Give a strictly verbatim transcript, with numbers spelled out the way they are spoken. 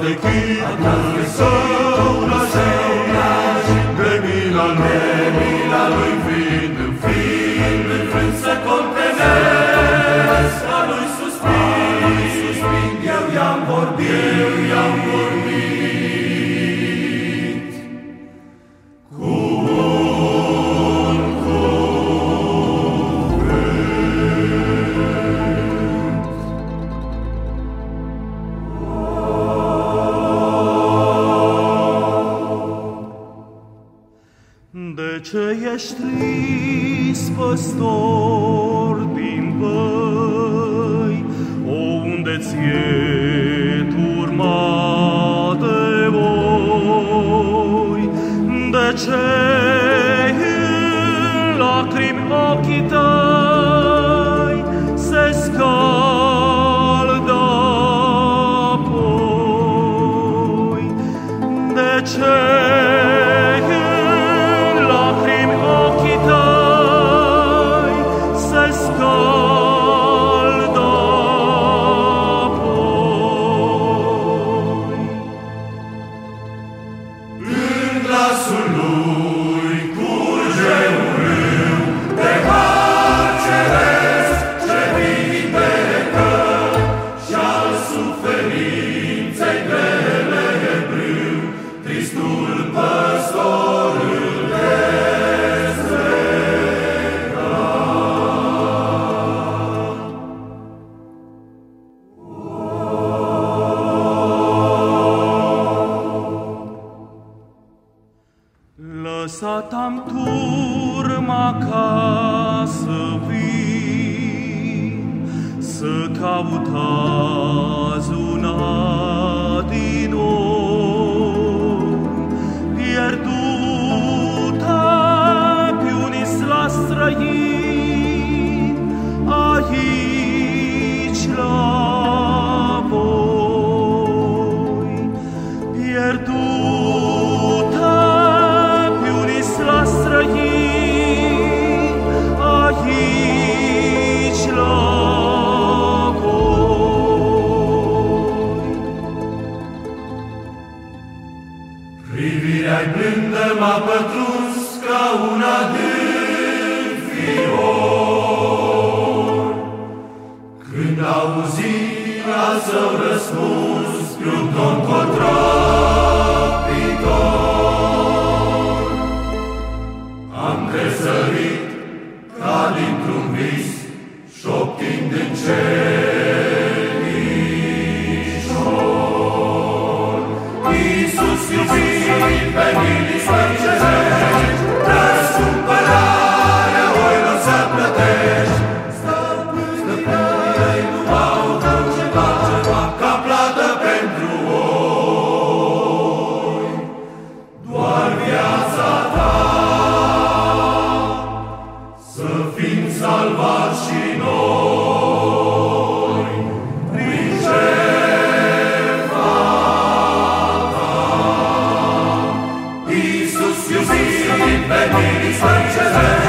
de chipul său nașit, de mila lui fiind înfrânt, să contenesc a lui suspin, eu i-am vorbit, eu i-am vorbit. Cu un cuvânt. De ce ești trist, păstor din păi, o, unde-ți e turma de oi? De ce în lacrimi ochii tăi se scaldă apoi? De ce glasul lui curge un râu de har ceresc ce vindecă și-al suferinței grele e brâu, tristul păstor îl dezlega. Lăsat-am turma ca să vin, să caut azi una din om, pierdută pe un isla străin, aici la voi, pierdută străin, aici la voi. Privirea-i blândă m-a pătruns ca un adânc fior, când auzi al său răspuns pe-un ton contrapitor. Am tresărit ca dintr-un vis, șoptind încetișor. Iisus iubit pe milii cerești, răscumpărarea oilor să plătești. Stăpânii nu au altceva ca plată pentru oi, doar viața ta. Să fim salvați și noi prin jertfa ta. Iisus iubit pe milii să-L cerem,